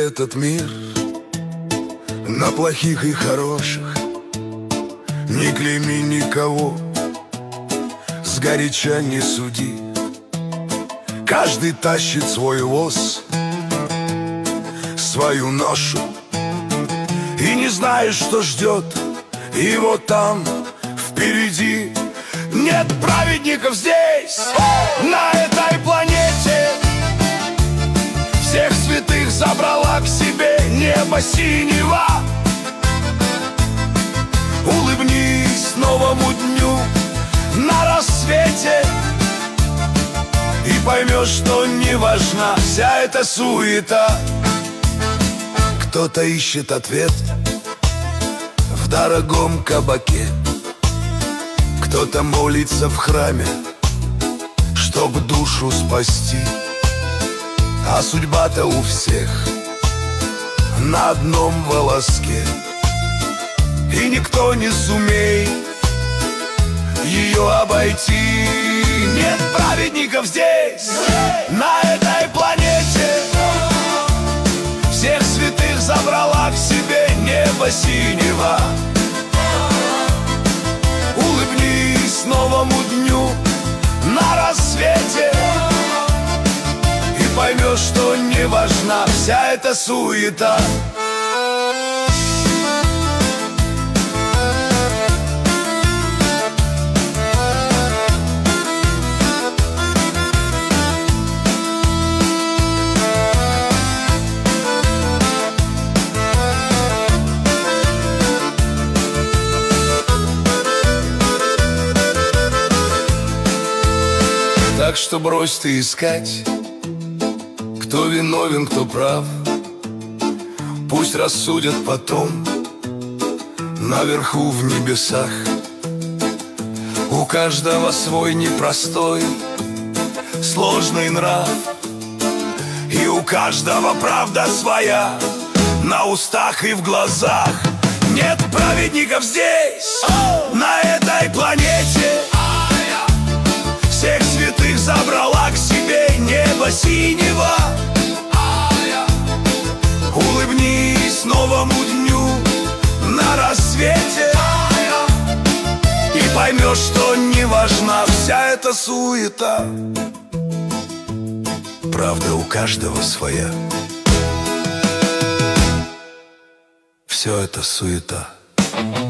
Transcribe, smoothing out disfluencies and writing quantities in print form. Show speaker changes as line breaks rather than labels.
этот мир на плохих и хороших. Не клейми никого, сгоряча не суди. Каждый тащит свой воз, свою ношу, и не знаешь, что ждет его там впереди. Нет праведников здесь, на этой планете. Всех святых забрала к себе небо синего. Улыбнись новому дню на рассвете, и поймешь, что не важна вся эта суета. Кто-то ищет ответ в дорогом кабаке, кто-то молится в храме, чтоб душу спасти. А судьба-то у всех на одном волоске, и никто не сумеет ее обойти. Нет праведников здесь, на этой планете. Всех святых забрала к себе небо синего. Улыбнись новому дню на рассвете, и поймешь, что не важна вся эта суета. Так что брось ты искать, кто виновен, кто прав. Пусть рассудят потом наверху в небесах. У каждого свой непростой, сложный нрав, и у каждого правда своя на устах и в глазах. Нет праведников здесь, на этой планете. Всех святых забрала к себе небо синего. Улыбнись новому дню на рассвете, и поймешь, что не важна вся эта суета. Правда у каждого своя. Все это суета.